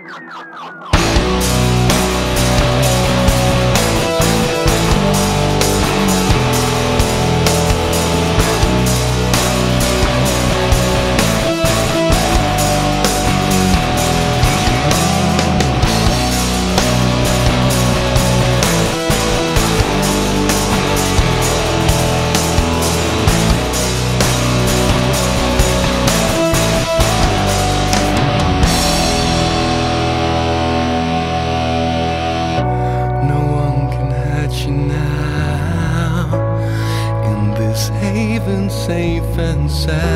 Haven safe and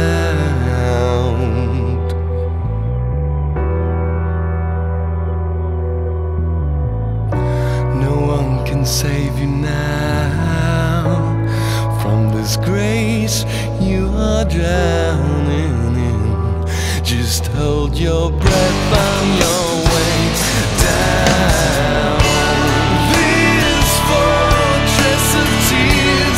sound. No one can save you now from this grace you are drowning in. Just hold your breath on your way down. This fortress of tears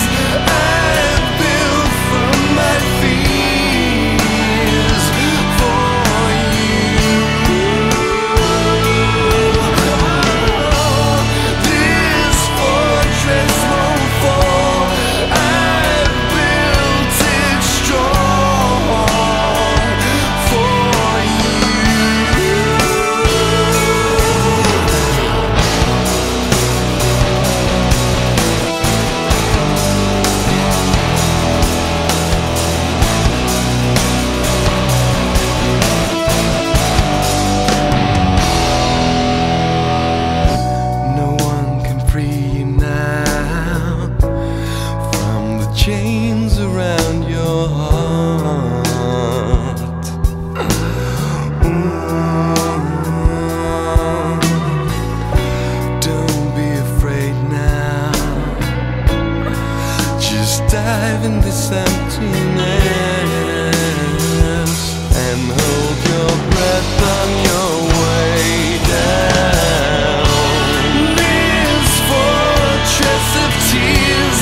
chains around your heart. Don't be afraid now. Just dive in this emptiness and hold your breath on your way down. This fortress of tears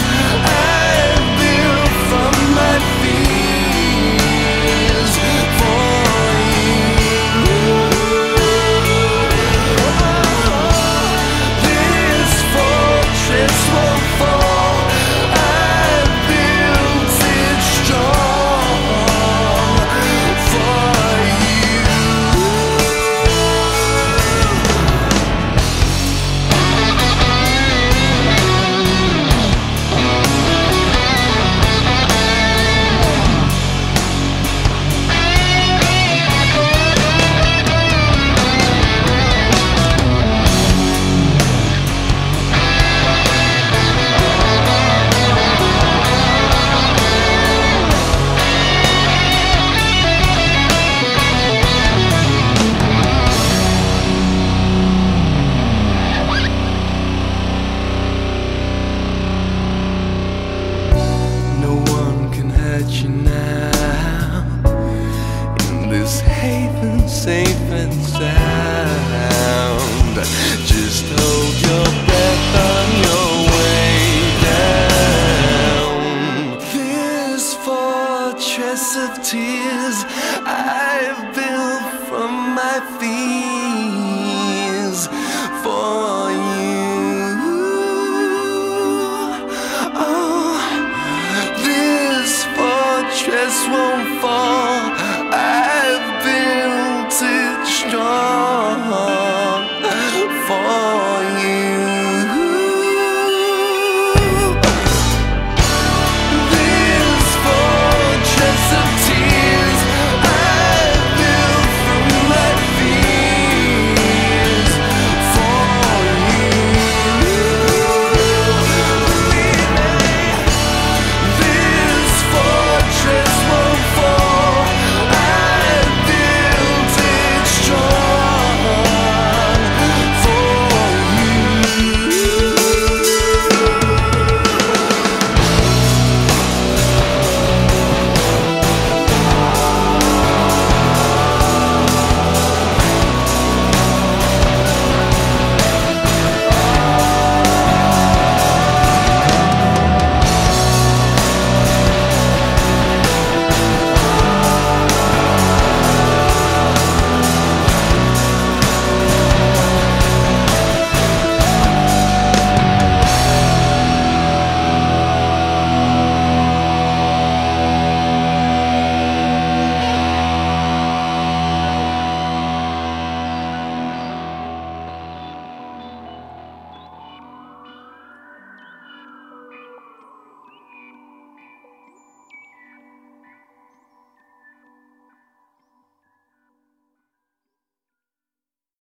you now in this haven safe and sound.